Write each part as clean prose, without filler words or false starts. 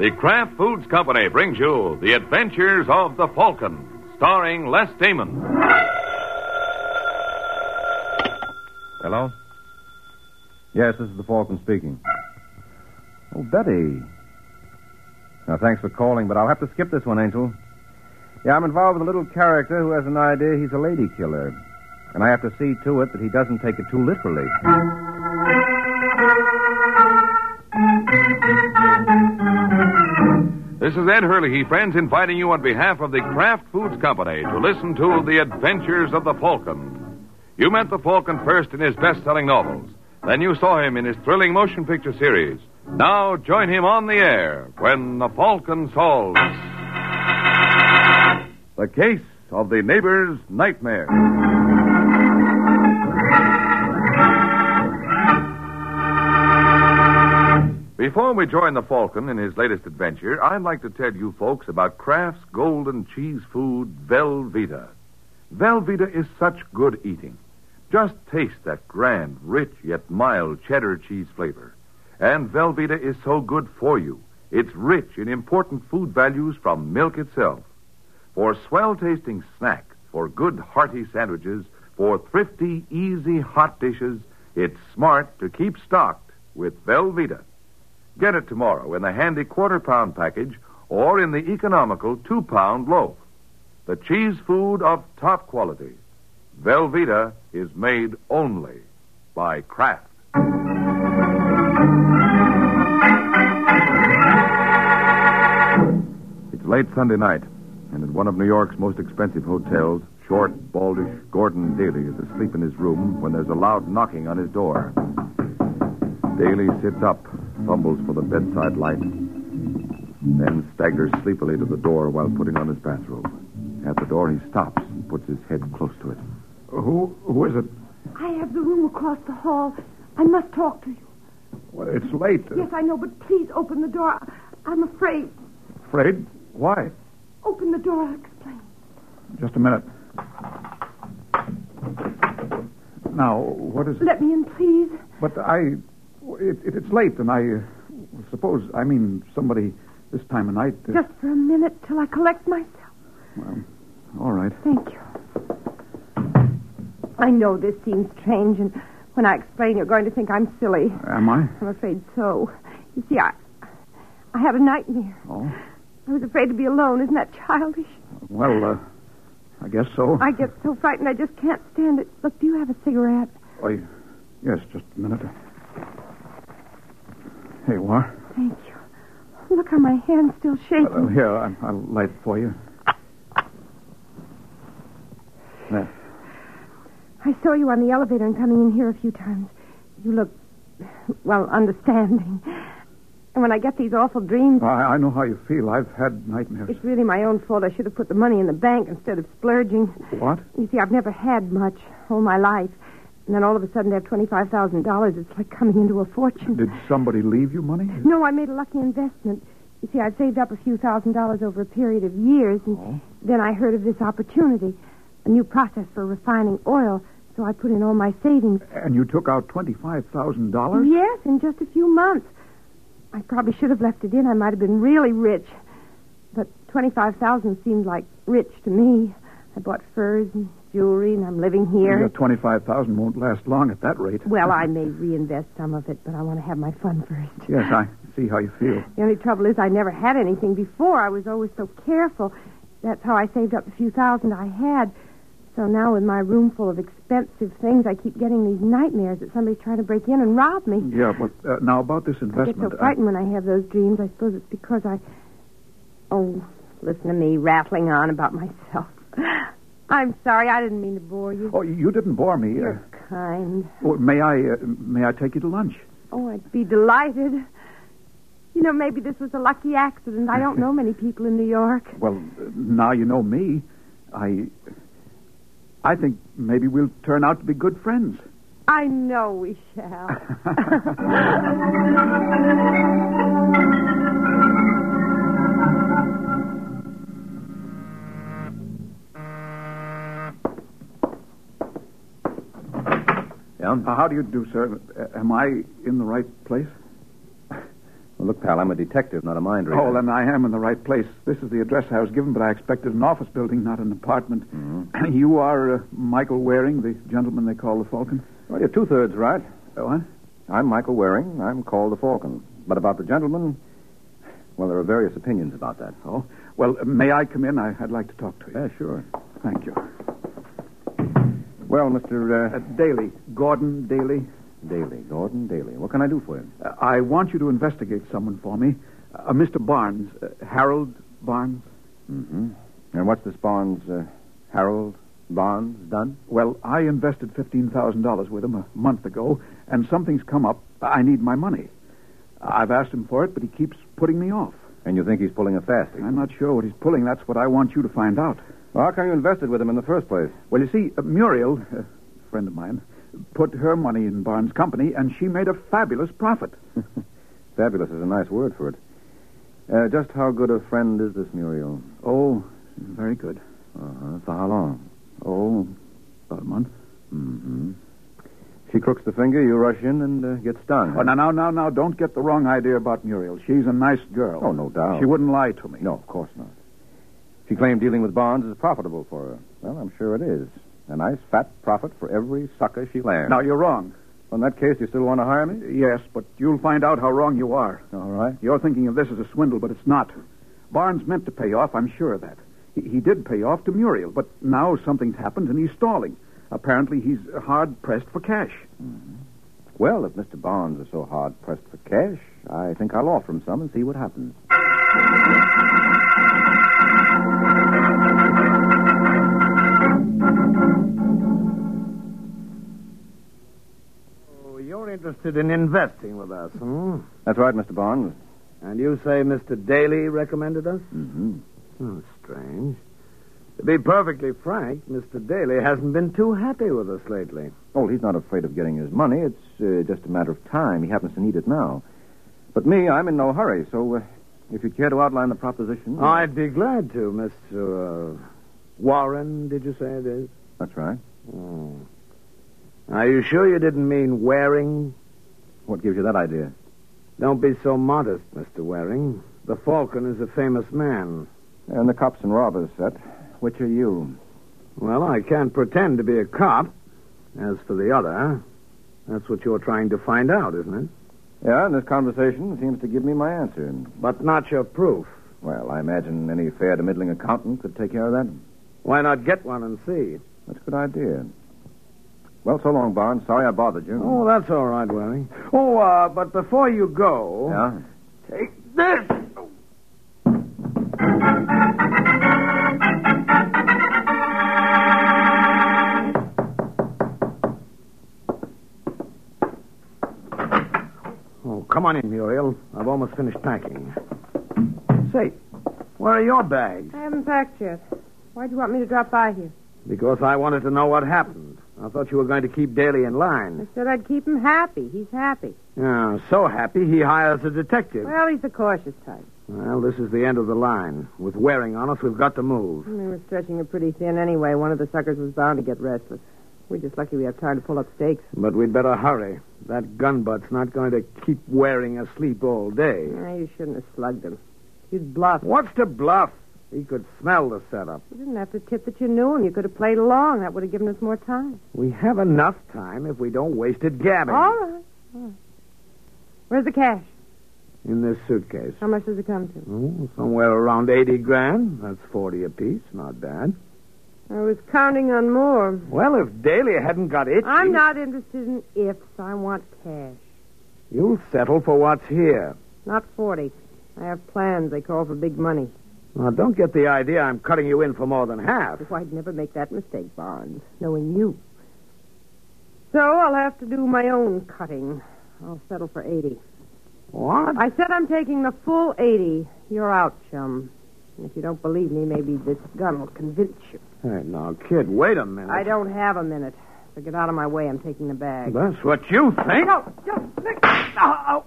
The Kraft Foods Company brings you The Adventures of the Falcon, starring Les Damon. Hello? Yes, this is the Falcon speaking. Oh, Betty. Now, thanks for calling, but I'll have to skip this one, Angel. Yeah, I'm involved with a little character who has an idea he's a lady killer. And I have to see to it that he doesn't take it too literally. This is Ed Hurley, friends, inviting you on behalf of the Kraft Foods Company to listen to The Adventures of the Falcon. You met the Falcon first in his best-selling novels. Then you saw him in his thrilling motion picture series. Now join him on the air when the Falcon solves the case of the neighbor's nightmare. Before we join the Falcon in his latest adventure, I'd like to tell you folks about Kraft's golden cheese food, Velveeta. Velveeta is such good eating. Just taste that grand, rich, yet mild cheddar cheese flavor. And Velveeta is so good for you. It's rich in important food values from milk itself. For swell-tasting snacks, for good, hearty sandwiches, for thrifty, easy, hot dishes, it's smart to keep stocked with Velveeta. Get it tomorrow in the handy quarter-pound package or in the economical 2-pound loaf. The cheese food of top quality. Velveeta is made only by Kraft. It's late Sunday night, and at one of New York's most expensive hotels, short, baldish Gordon Daly is asleep in his room when there's a loud knocking on his door. Daly sits up, fumbles for the bedside light, then staggers sleepily to the door while putting on his bathrobe. At the door, he stops and puts his head close to it. Who is it? I have the room across the hall. I must talk to you. Well, it's late. Yes, I know, but please open the door. I'm afraid. Afraid? Why? Open the door, I'll explain. Just a minute. Now, what is it? Let me in, please. But it's late, and suppose, somebody this time of night... Just for a minute till I collect myself. Well, all right. Thank you. I know this seems strange, and when I explain, you're going to think I'm silly. Am I? I'm afraid so. You see, I had a nightmare. Oh? I was afraid to be alone. Isn't that childish? Well, I guess so. I get so frightened I just can't stand it. Look, do you have a cigarette? Why, yes, just a minute. Here you are. Thank you. Look how my hand's still shaking. Here, I'll light it for you. There. I saw you on the elevator and coming in here a few times. You look, well, understanding. And when I get these awful dreams... I know how you feel. I've had nightmares. It's really my own fault. I should have put the money in the bank instead of splurging. What? You see, I've never had much all my life. And then all of a sudden to have $25,000, it's like coming into a fortune. Did somebody leave you money? No, I made a lucky investment. You see, I'd saved up a few $1,000s over a period of years, and then I heard of this opportunity, a new process for refining oil, so I put in all my savings. And you took out $25,000? Yes, in just a few months. I probably should have left it in. I might have been really rich. But $25,000 seemed like rich to me. I bought furs and jewelry, and I'm living here. Your $25,000 won't last long at that rate. Well, I may reinvest some of it, but I want to have my fun first. Yes, I see how you feel. The only trouble is I never had anything before. I was always so careful. That's how I saved up the few thousand I had. So now with my room full of expensive things, I keep getting these nightmares that somebody's trying to break in and rob me. Yeah, but now about this investment... I get so frightened when I have those dreams. I suppose it's because I... Oh, listen to me rattling on about myself. I'm sorry. I didn't mean to bore you. Oh, you didn't bore me. You're kind. Well, may I take you to lunch? Oh, I'd be delighted. You know, maybe this was a lucky accident. I don't know many people in New York. Well, now you know me. I think maybe we'll turn out to be good friends. I know we shall. Yeah? How do you do, sir? Am I in the right place? Well, look, pal, I'm a detective, not a mind reader. Oh, then I am in the right place. This is the address I was given, but I expected an office building, not an apartment. Mm-hmm. You are Michael Waring, the gentleman they call the Falcon? Well, you're two-thirds right. Oh, what? I'm Michael Waring. I'm called the Falcon. But about the gentleman, well, there are various opinions about that. Oh, well, may I come in? I'd like to talk to you. Yeah, sure. Thank you. Well, Mr. Daly, Gordon Daly. Daly, Gordon Daly. What can I do for you? I want you to investigate someone for me. Mr. Barnes, Harold Barnes. Mm-hmm. And what's this Barnes, Harold Barnes, done? Well, I invested $15,000 with him a month ago, and something's come up. I need my money. I've asked him for it, but he keeps putting me off. And you think he's pulling a fasting? I'm not sure what he's pulling. That's what I want you to find out. Well, how come you invested with him in the first place? Well, you see, Muriel, a friend of mine, put her money in Barnes' company, and she made a fabulous profit. Fabulous is a nice word for it. Just how good a friend is this Muriel? Oh, very good. Uh-huh. For how long? Oh, about a month. Mm-hmm. She crooks the finger, you rush in and get stung. Oh, now, don't get the wrong idea about Muriel. She's a nice girl. Oh, no doubt. She wouldn't lie to me. No, of course not. She claimed dealing with Barnes is profitable for her. Well, I'm sure it is. A nice fat profit for every sucker she lands. Now, you're wrong. In that case, you still want to hire me? Yes, but you'll find out how wrong you are. All right. You're thinking of this as a swindle, but it's not. Barnes meant to pay off, I'm sure of that. He did pay off to Muriel, but now something's happened and he's stalling. Apparently, he's hard-pressed for cash. Mm-hmm. Well, if Mr. Barnes is so hard-pressed for cash, I think I'll offer him some and see what happens. Oh, you're interested in investing with us, hmm? That's right, Mr. Barnes. And you say Mr. Daly recommended us? Mm-hmm. Oh, strange. To be perfectly frank, Mr. Daly hasn't been too happy with us lately. Oh, he's not afraid of getting his money. It's just a matter of time. He happens to need it now. But me, I'm in no hurry, so if you'd care to outline the proposition... I'd be glad to, Mr. Warren, did you say it is? That's right. Oh. Are you sure you didn't mean Waring? What gives you that idea? Don't be so modest, Mr. Waring. The Falcon is a famous man. And the cops and robbers set. Which are you? Well, I can't pretend to be a cop. As for the other, that's what you're trying to find out, isn't it? Yeah, and this conversation seems to give me my answer. But not your proof. Well, I imagine any fair to middling accountant could take care of that. Why not get one and see? That's a good idea. Well, so long, Barnes. Sorry I bothered you. Oh, that's all right, Waring. Oh, but before you go... Yeah? Take this! Oh, come on in, Muriel. I've almost finished packing. Say, where are your bags? I haven't packed yet. Why'd you want me to drop by here? Because I wanted to know what happened. I thought you were going to keep Daly in line. I said I'd keep him happy. He's happy. Yeah, so happy he hires a detective. Well, he's the cautious type. Well, this is the end of the line. With Waring on us, we've got to move. We were stretching it pretty thin anyway. One of the suckers was bound to get restless. We're just lucky we have time to pull up stakes. But we'd better hurry. That gunbutt's not going to keep Waring asleep all day. You shouldn't have slugged him. You'd bluff. What's to bluff? He could smell the setup. You didn't have to tip that you knew him. You could have played along. That would have given us more time. We have enough time if we don't waste it gabbing. All right. Where's the cash? In this suitcase. How much does it come to? Oh, somewhere around 80 grand. That's 40 apiece. Not bad. I was counting on more. Well, if Daly hadn't got itchy... I'm not interested in ifs. I want cash. You'll settle for what's here. Not 40. I have plans. They call for big money. Now, don't get the idea I'm cutting you in for more than half. Oh, I'd never make that mistake, Barnes, knowing you. So I'll have to do my own cutting. I'll settle for 80. What? I said I'm taking the full 80. You're out, chum. And if you don't believe me, maybe this gun will convince you. Hey, now, kid, wait a minute. I don't have a minute. So get out of my way. I'm taking the bag. That's what you think? No, just... Oh.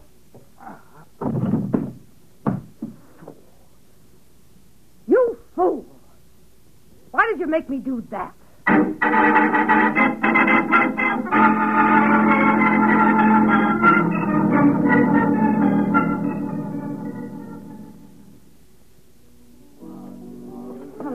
You fool! Why did you make me do that?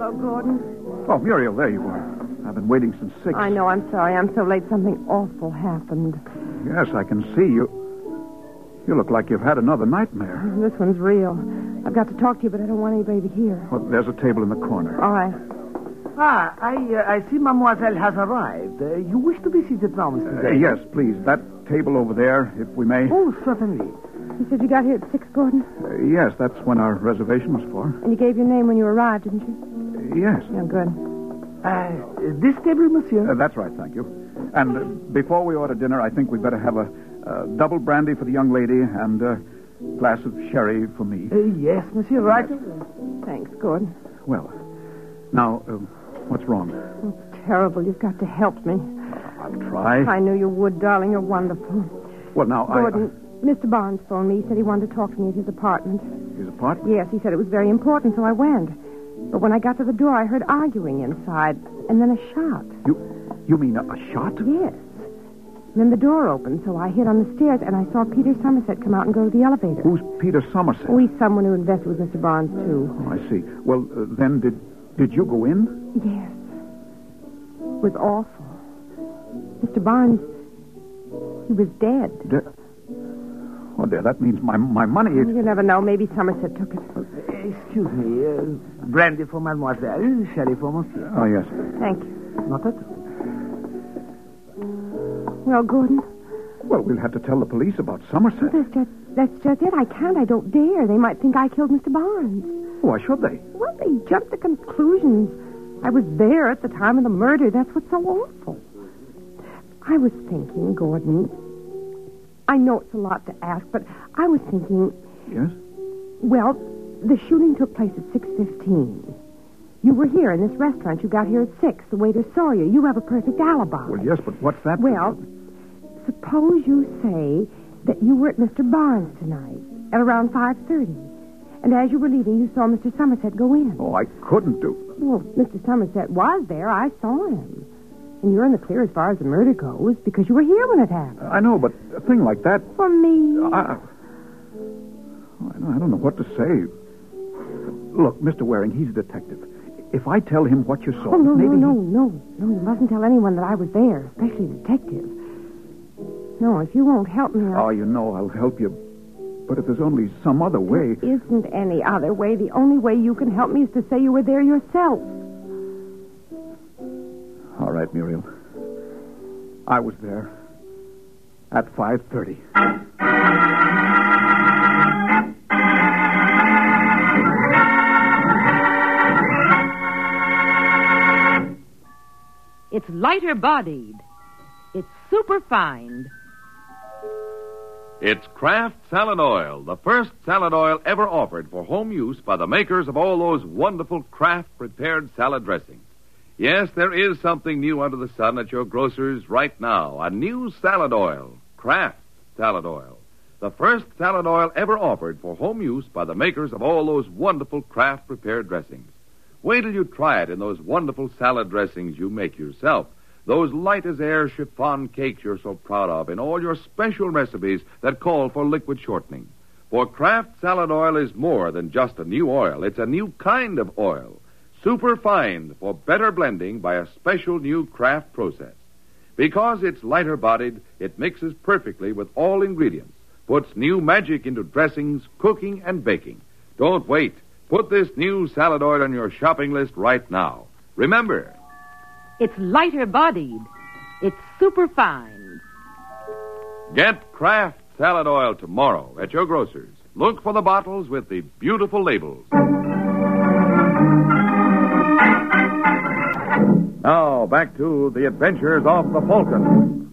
Hello, Gordon. Oh, Muriel, there you are. I've been waiting since 6. I know, I'm sorry. I'm so late. Something awful happened. Yes, I can see you. You look like you've had another nightmare. This one's real. I've got to talk to you, but I don't want anybody to hear. Well, there's a table in the corner. All right. I see Mademoiselle has arrived. You wish to be seated now, Mr. Dale? Yes, please. That table over there, if we may. Oh, certainly. You said you got here at 6, Gordon? Yes, that's when our reservation was for. And you gave your name when you arrived, didn't you? Yes. Yeah, good. This table, monsieur? That's right, thank you. And before we order dinner, I think we'd better have a double brandy for the young lady and a glass of sherry for me. Yes, monsieur, right. Thanks, Gordon. Well, now, what's wrong? Oh, terrible. You've got to help me. I'll try. I knew you would, darling. You're wonderful. Well, now, Gordon, Mr. Barnes phoned me. He said he wanted to talk to me at his apartment. His apartment? Yes, he said it was very important, so I went. But when I got to the door, I heard arguing inside, and then a shot. You mean a shot? Yes. And then the door opened, so I hid on the stairs, and I saw Peter Somerset come out and go to the elevator. Who's Peter Somerset? Oh, he's someone who invested with Mr. Barnes, too. Oh, I see. Well, then, did you go in? Yes. It was awful. Mr. Barnes, he was dead. Oh, dear, that means my money is... You never know. Maybe Somerset took it. Excuse me. Brandy for Mademoiselle, sherry for monsieur. Oh, yes. Thank you. Not at all. Well, Gordon? Well, we'll have to tell the police about Somerset. That's just it. I can't. I don't dare. They might think I killed Mr. Barnes. Why should they? Well, they jumped to conclusions. I was there at the time of the murder. That's what's so awful. I was thinking, Gordon, I know it's a lot to ask, but I was thinking... Yes? Well, the shooting took place at 6:15. You were here in this restaurant. You got here at 6. The waiter saw you. You have a perfect alibi. Well, yes, but what's that? Well, suppose you say that you were at Mr. Barnes tonight at around 5:30. And as you were leaving, you saw Mr. Somerset go in. Oh, I couldn't do... Well, Mr. Somerset was there. I saw him. And you're in the clear as far as the murder goes because you were here when it happened. I know, but a thing like that... For me... I don't know what to say. Look, Mr. Waring, he's a detective. If I tell him what you saw, Oh, no, maybe... no. You mustn't tell anyone that I was there, especially the detective. No, if you won't help me... Oh, you know I'll help you. But if there's only some other way... There isn't any other way. The only way you can help me is to say you were there yourself. All right, Muriel. I was there at 5:30. It's lighter-bodied. It's superfine. It's Kraft Salad Oil, the first salad oil ever offered for home use by the makers of all those wonderful Kraft-prepared salad dressings. Yes, there is something new under the sun at your grocer's right now. A new salad oil, Kraft Salad Oil. The first salad oil ever offered for home use by the makers of all those wonderful Kraft-prepared dressings. Wait till you try it in those wonderful salad dressings you make yourself. Those light-as-air chiffon cakes you're so proud of in all your special recipes that call for liquid shortening. For Kraft Salad Oil is more than just a new oil. It's a new kind of oil. Superfined for better blending by a special new Kraft process. Because it's lighter-bodied, it mixes perfectly with all ingredients, puts new magic into dressings, cooking, and baking. Don't wait. Put this new salad oil on your shopping list right now. Remember... It's lighter-bodied. It's superfine. Get Kraft Salad Oil tomorrow at your grocer's. Look for the bottles with the beautiful labels. Now, back to the adventures of the Falcon.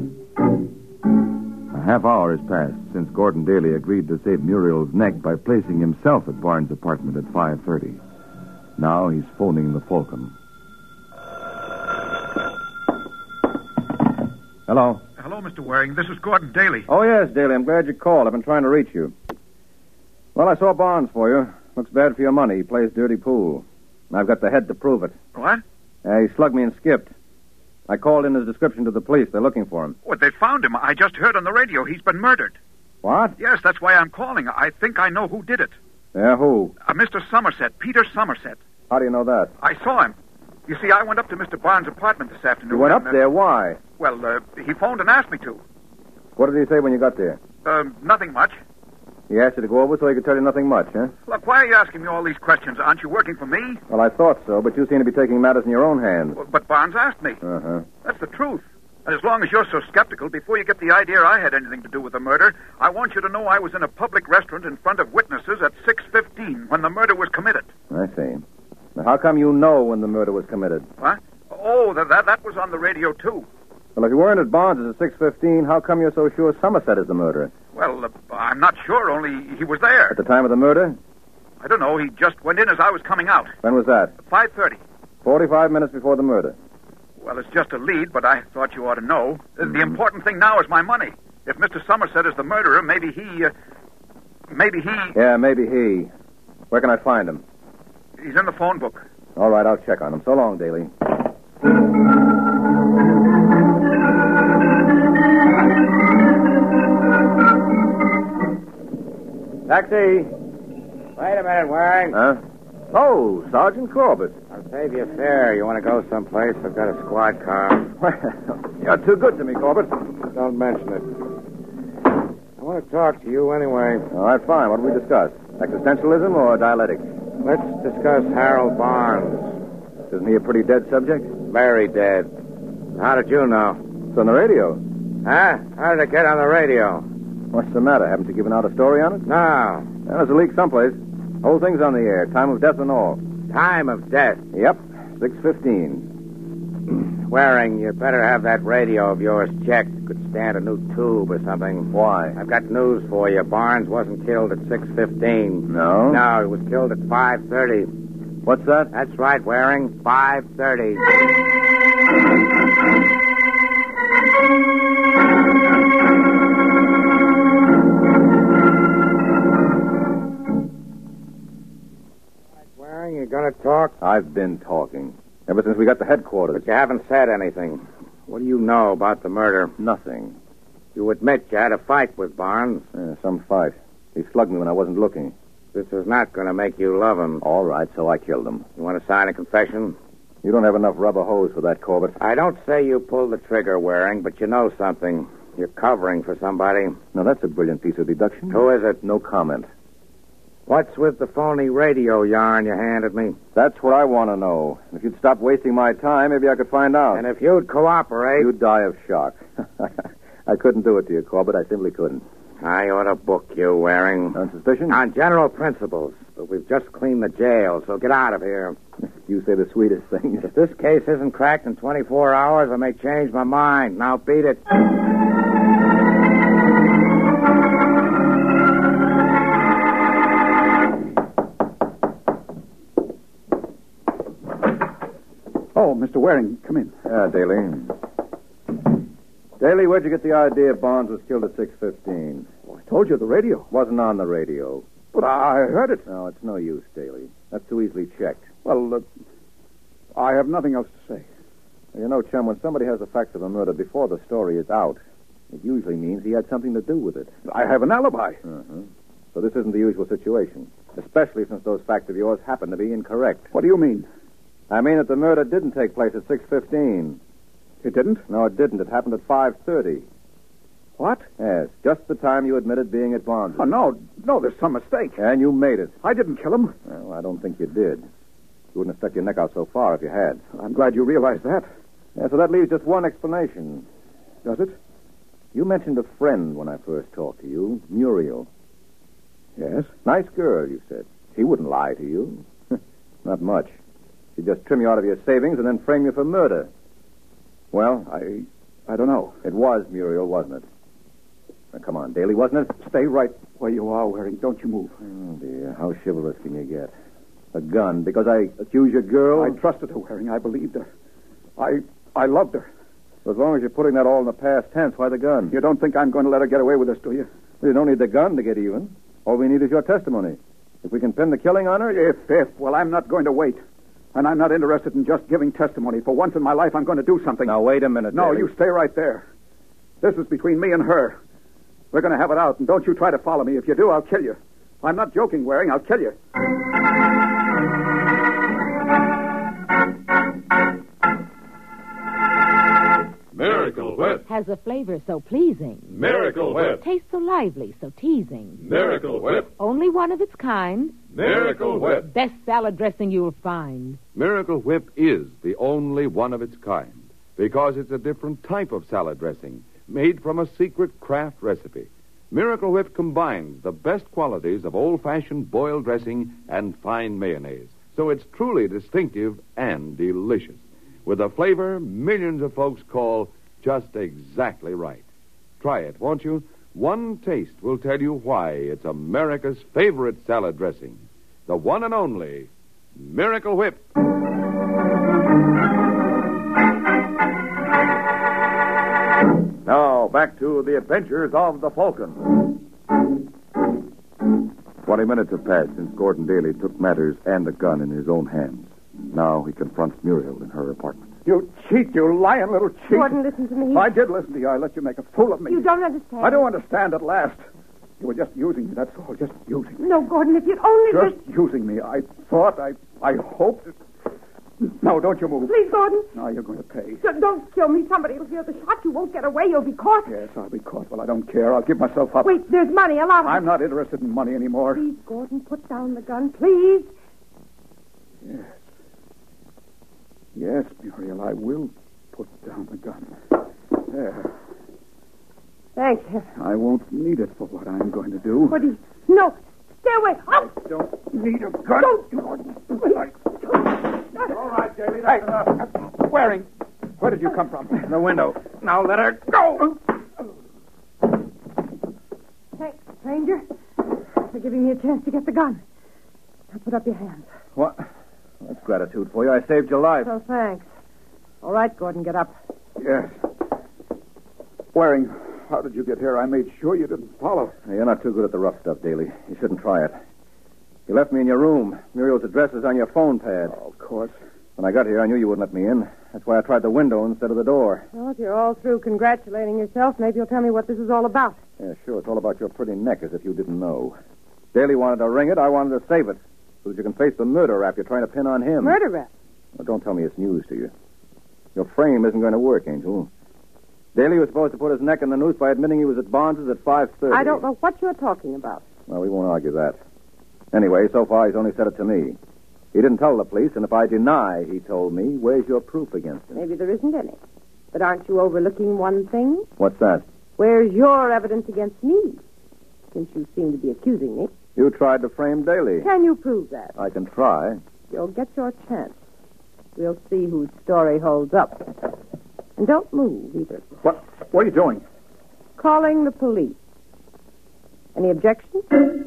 A half hour has passed since Gordon Daly agreed to save Muriel's neck by placing himself at Barnes' apartment at 5:30. Now he's phoning the Falcon. Hello. Hello, Mr. Waring. This is Gordon Daly. Oh, yes, Daly. I'm glad you called. I've been trying to reach you. Well, I saw Barnes for you. Looks bad for your money. He plays dirty pool. And I've got the head to prove it. What? He slugged me and skipped. I called in his description to the police. They're looking for him. What, they found him. I just heard on the radio he's been murdered. What? Yes, that's why I'm calling. I think I know who did it. Yeah, who? Mr. Somerset, Peter Somerset. How do you know that? I saw him. You see, I went up to Mr. Barnes' apartment this afternoon. You went up and, there? Why? Well, he phoned and asked me to. What did he say when you got there? Nothing much. He asked you to go over so he could tell you nothing much, huh? Look, why are you asking me all these questions? Aren't you working for me? Well, I thought so, but you seem to be taking matters in your own hands. Well, but Barnes asked me. Uh-huh. That's the truth. And as long as you're so skeptical, before you get the idea I had anything to do with the murder, I want you to know I was in a public restaurant in front of witnesses at 6:15 when the murder was committed. I see. Now, how come you know when the murder was committed? What? Oh, that was on the radio, too. Well, if you weren't at Barnes at 6:15, how come you're so sure Somerset is the murderer? Well, I'm not sure, only he was there. At the time of the murder? I don't know. He just went in as I was coming out. When was that? 5:30. 45 minutes before the murder. Well, it's just a lead, but I thought you ought to know. The important thing now is my money. If Mr. Somerset is the murderer, maybe he... Yeah, maybe he. Where can I find him? He's in the phone book. All right, I'll check on him. So long, Daly. Taxi! Wait a minute, Waring. Huh? Oh, Sergeant Corbett. I'll save you a fare. You want to go someplace? I've got a squad car. Well, you're too good to me, Corbett. Don't mention it. I want to talk to you anyway. All right, fine. What do we discuss? Existentialism or dialectics? Let's discuss Harold Barnes. Isn't he a pretty dead subject? Very dead. How did you know? It's on the radio. Huh? How did it get on the radio? What's the matter? Haven't you given out a story on it? No. Well, there's a leak someplace. Whole thing's on the air. Time of death and all. Time of death? Yep. 6:15. Waring, you better have that radio of yours checked. Could stand a new tube or something. Why? I've got news for you. Barnes wasn't killed at 6:15. No? No, he was killed at 5:30. What's that? That's right, Waring. 5:30. Waring, you gonna talk? I've been talking. Ever since we got to headquarters. But you haven't said anything. What do you know about the murder? Nothing. You admit you had a fight with Barnes. Some fight. He slugged me when I wasn't looking. This is not going to make you love him. All right, so I killed him. You want to sign a confession? You don't have enough rubber hose for that, Corbett. I don't say you pulled the trigger, Waring, but you know something. You're covering for somebody. Now, that's a brilliant piece of deduction. Who is it? No comment. What's with the phony radio yarn you handed me? That's what I want to know. If you'd stop wasting my time, maybe I could find out. And if you'd cooperate... You'd die of shock. I couldn't do it to you, Corbett. I simply couldn't. I ought to book you, Waring. On suspicion? On general principles. But we've just cleaned the jail, so get out of here. You say the sweetest things. If this case isn't cracked in 24 hours, I may change my mind. Now beat it. Oh, Mr. Waring, come in. Daly. Daly, where'd you get the idea Barnes was killed at 6:15? Oh, I told you, the radio. Wasn't on the radio. But I heard it. No, it's no use, Daly. That's too easily checked. Well, I have nothing else to say. You know, Chum, when somebody has the facts of a murder before the story is out, it usually means he had something to do with it. I have an alibi. Uh-huh. So this isn't the usual situation, especially since those facts of yours happen to be incorrect. What do you mean? I mean that the murder didn't take place at 6:15. It didn't? No, it didn't. It happened at 5:30. What? Yes, just the time you admitted being at Barnes. Oh, no, there's some mistake. And you made it. I didn't kill him. Well, I don't think you did. You wouldn't have stuck your neck out so far if you had. I'm glad you realize that. Yeah, so that leaves just one explanation. Does it? You mentioned a friend when I first talked to you, Muriel. Yes? Nice girl, you said. She wouldn't lie to you. Not much. She'd just trim you out of your savings and then frame you for murder. Well, I don't know. It was Muriel, wasn't it? Now, come on, Daly, wasn't it? Stay right where you are, Waring. Don't you move. Oh, dear. How chivalrous can you get? A gun because I accuse your girl? I trusted her, Waring. I believed her. I loved her. So as long as you're putting that all in the past tense, why the gun? You don't think I'm going to let her get away with this, do you? You don't need the gun to get even. All we need is your testimony. If we can pin the killing on her... Well, I'm not going to wait. And I'm not interested in just giving testimony. For once in my life, I'm going to do something. Now, wait a minute, No, Daly. you stay right there. This is between me and her. We're going to have it out, and don't you try to follow me. If you do, I'll kill you. I'm not joking, Waring. I'll kill you. Miracle Whip. Has a flavor so pleasing. Miracle Whip. Tastes so lively, so teasing. Miracle Whip. Only one of its kind. Miracle Whip. Best salad dressing you'll find. Miracle Whip is the only one of its kind because it's a different type of salad dressing made from a secret Kraft recipe. Miracle Whip combines the best qualities of old-fashioned boiled dressing and fine mayonnaise, so it's truly distinctive and delicious, with a flavor millions of folks call just exactly right. Try it, won't you? One taste will tell you why it's America's favorite salad dressing. The one and only Miracle Whip. Now, back to the adventures of the Falcon. 20 minutes have passed since Gordon Daly took matters and the gun in his own hands. Now he confronts Muriel in her apartment. You cheat, you lying little cheat. Gordon, listen to me. I did listen to you. I let you make a fool of me. You don't understand. I don't understand at last. You were just using me, that's all. Just using me. No, Gordon, if you'd only Just using me. I thought, I hoped. No, don't you move. Please, Gordon. No, you're going to pay. Don't kill me. Somebody will hear the shot. You won't get away. You'll be caught. Yes, I'll be caught. Well, I don't care. I'll give myself up. Wait, there's money. A lot of it. I'm not interested in money anymore. Please, Gordon, put down the gun, please. Yes. Yes, Muriel, I will put down the gun. There. Thanks. I won't need it for what I'm going to do. What do you... No. Stay away. Oh! I don't need a gun. All right, Daly, that's enough. Waring, where did you come from? The window. Now let her go. Thanks, stranger, for giving me a chance to get the gun. Now put up your hands. What? That's gratitude for you. I saved your life. Oh, thanks. All right, Gordon, get up. Yes. Waring, how did you get here? I made sure you didn't follow. You're not too good at the rough stuff, Daly. You shouldn't try it. You left me in your room. Muriel's address is on your phone pad. Oh, of course. When I got here, I knew you wouldn't let me in. That's why I tried the window instead of the door. Well, if you're all through congratulating yourself, maybe you'll tell me what this is all about. Yeah, sure. It's all about your pretty neck, as if you didn't know. Daly wanted to ring it. I wanted to save it, so that you can face the murder rap you're trying to pin on him. Murder rap? Well, don't tell me it's news to you. Your frame isn't going to work, Angel. Daly was supposed to put his neck in the noose by admitting he was at Barnes's at 5:30. I don't know what you're talking about. Well, we won't argue that. Anyway, so far he's only said it to me. He didn't tell the police, and if I deny he told me, where's your proof against him? Maybe there isn't any. But aren't you overlooking one thing? What's that? Where's your evidence against me? Since you seem to be accusing me. You tried to frame Daly. Can you prove that? I can try. You'll get your chance. We'll see whose story holds up. And don't move, either. What are you doing? Calling the police. Any objections?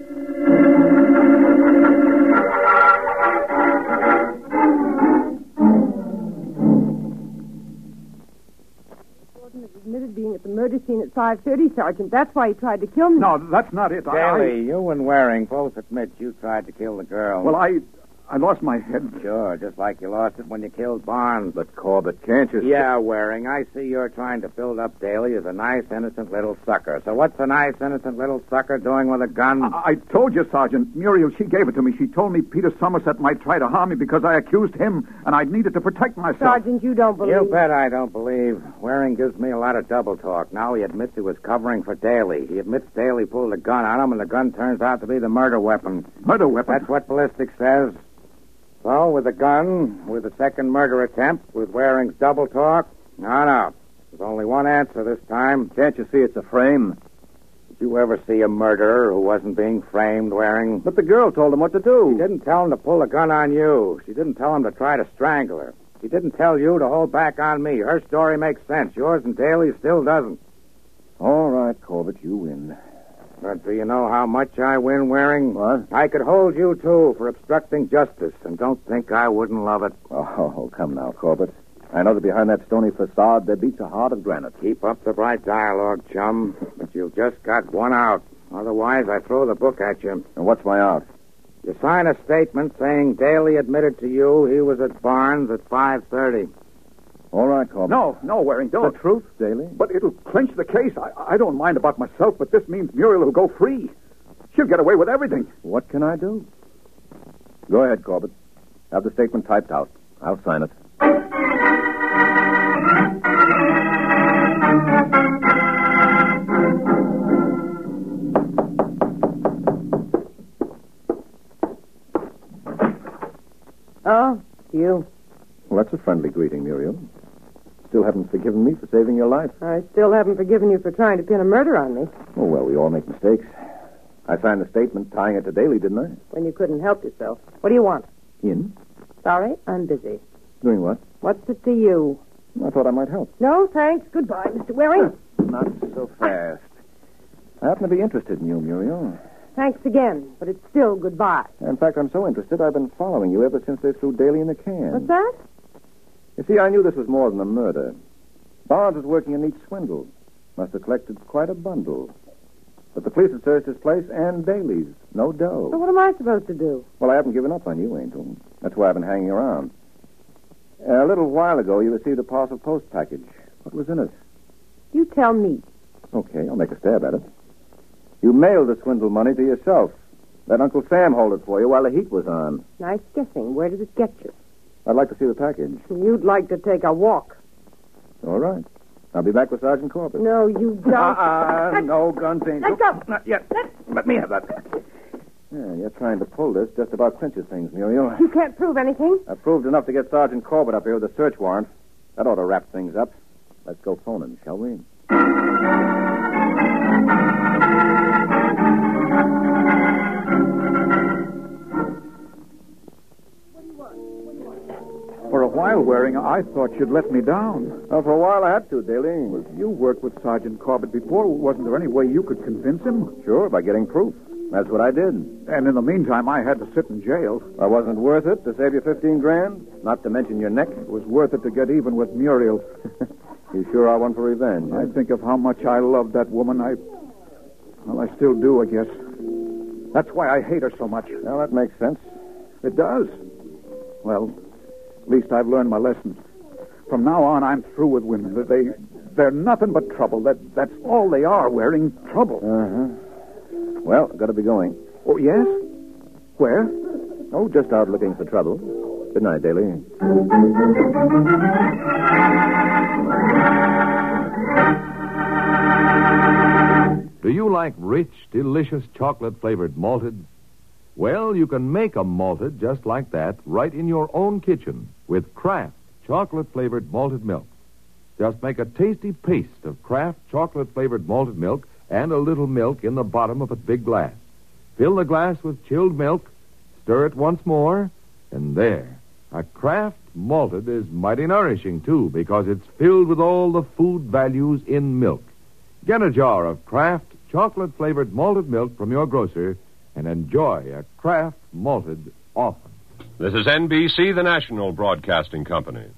Gordon has admitted being at the murder scene at 5:30, Sergeant. That's why he tried to kill me. No, that's not it. Daly, you and Waring both admit you tried to kill the girl. Well, I lost my head. Sure, just like you lost it when you killed Barnes. But, Corbett, can't you... Yeah, Waring, I see you're trying to build up Daly as a nice, innocent little sucker. So what's a nice, innocent little sucker doing with a gun? I told you, Sergeant. Muriel, she gave it to me. She told me Peter Somerset might try to harm me because I accused him, and I needed to protect myself. Sergeant, you don't believe... You bet I don't believe. Waring gives me a lot of double talk. Now he admits he was covering for Daly. He admits Daly pulled a gun on him, and the gun turns out to be the murder weapon. Murder weapon? That's what ballistics says. So, with the gun, with the second murder attempt, with Waring's double talk, no. There's only one answer this time. Can't you see it's a frame? Did you ever see a murderer who wasn't being framed, Waring? But the girl told him what to do. She didn't tell him to pull a gun on you. She didn't tell him to try to strangle her. She didn't tell you to hold back on me. Her story makes sense. Yours and Daly's still doesn't. All right, Corbett, you win. But do you know how much I win, Waring? What? I could hold you, too, for obstructing justice, and don't think I wouldn't love it. Oh, come now, Corbett. I know that behind that stony facade there beats a heart of granite. Keep up the bright dialogue, chum. But you've just got one out. Otherwise, I throw the book at you. And what's my out? You sign a statement saying Daly admitted to you he was at Barnes at 5:30. All right, Corbett. No, Waring, don't. The truth, Daly. But it'll clinch the case. I don't mind about myself, but this means Muriel will go free. She'll get away with everything. What can I do? Go ahead, Corbett. Have the statement typed out. I'll sign it. Oh, you. Well, that's a friendly greeting, Muriel. Still haven't forgiven me for saving your life. I still haven't forgiven you for trying to pin a murder on me. Oh, well, we all make mistakes. I signed the statement tying it to Daly, didn't I? When you couldn't help yourself. What do you want? In? Sorry, I'm busy. Doing what? What's it to you? I thought I might help. No, thanks. Goodbye, Mr. Waring. Not so fast. I happen to be interested in you, Muriel. Thanks again, but it's still goodbye. In fact, I'm so interested, I've been following you ever since they threw Daly in the can. What's that? You see, I knew this was more than a murder. Barnes was working a neat swindle. Must have collected quite a bundle. But the police had searched his place and Daly's. No dough. So what am I supposed to do? Well, I haven't given up on you, Angel. That's why I've been hanging around. A little while ago, you received a parcel post package. What was in it? You tell me. Okay, I'll make a stab at it. You mailed the swindle money to yourself. Let Uncle Sam hold it for you while the heat was on. Nice guessing. Where did it get you? I'd like to see the package. You'd like to take a walk. All right. I'll be back with Sergeant Corbett. No, you don't. No guns, Angel. Let go. Not yet. Let me have that. Yeah, you're trying to pull this just about clinches things, Muriel. You can't prove anything. I proved enough to get Sergeant Corbett up here with a search warrant. That ought to wrap things up. Let's go phone him, shall we? For a while, Waring, I thought you'd let me down. Well, for a while I had to, Daly. You worked with Sergeant Corbett before. Wasn't there any way you could convince him? Sure, by getting proof. That's what I did. And in the meantime, I had to sit in jail. Well, wasn't it worth it to save you 15 grand? Not to mention your neck. It was worth it to get even with Muriel. You sure are one for revenge. I think of how much I loved that woman. I still do, I guess. That's why I hate her so much. Well, that makes sense. It does. Well, at least I've learned my lesson. From now on, I'm through with women. They're nothing but trouble. That's all they are, Waring. Trouble. Uh-huh. Well, got to be going. Oh, yes? Where? Oh, just out looking for trouble. Good night, Daly. Do you like rich, delicious chocolate-flavored malted? Well, you can make a malted just like that right in your own kitchen with Kraft chocolate-flavored malted milk. Just make a tasty paste of Kraft chocolate-flavored malted milk and a little milk in the bottom of a big glass. Fill the glass with chilled milk, stir it once more, and there. A Kraft malted is mighty nourishing, too, because it's filled with all the food values in milk. Get a jar of Kraft chocolate-flavored malted milk from your grocer and enjoy a Kraft malted often. This is NBC, the national broadcasting company.